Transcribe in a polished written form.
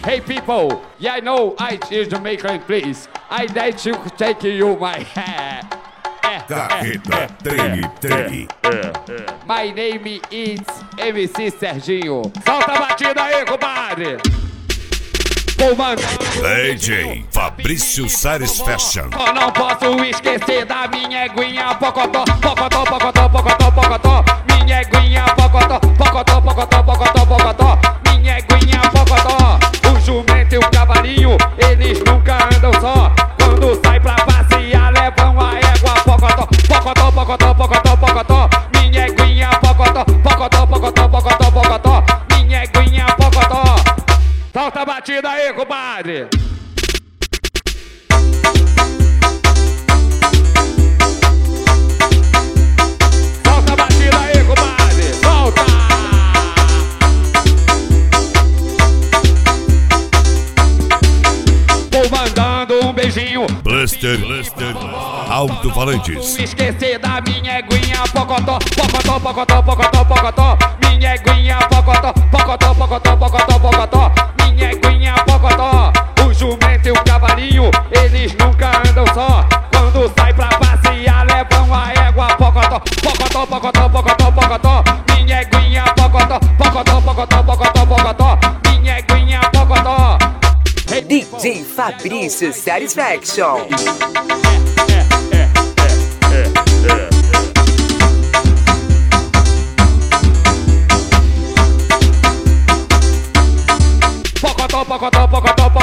Hey people, yeah, I know I is Jamaican, please. I like to take you my hair. Carreta Treme. My name is MC Serginho. Solta a batida aí, compadre. DJ Fabrício Sares Fashion. Eu não posso esquecer da minha eguinha pocotó, pocotó, pocotó, pocotó, pocotó. Minha eguinha pocotó, pocotó, pocotó, pocotó, pocotó. Minha eguinha pocotó. O jumento e o cavalinho, eles nunca andam só. Quando sai pra passear, levam a égua pocotó, pocotó, pocotó, pocotó, pocotó. Minha eguinha pocotó, pocotó, pocotó, pocotó, pocotó. Minha eguinha pocotó. Solta a batida aí, compadre. Solta a batida aí, compadre. Solta! Vou mandando um beijinho. Blaster Alto-Falantes. Não esquecer da minha eguinha pocotó, pocotó, pocotó, pocotó, pocotó. Minha eguinha pocotó, pocotó, pocotó, pocotó, pocotó. Minha eguinha pocotó. O jumento e o cavalinho, eles nunca andam só. Quando sai pra passear, levam a égua pocotó, pocotó, pocotó, pocotó, pocotó. Minha eguinha pocotó, pocotó, pocotó, pocotó, pocotó. Minha eguinha pocotó. DJ Fabrício Satisfaction. Pocotó, pocotó, pocotó,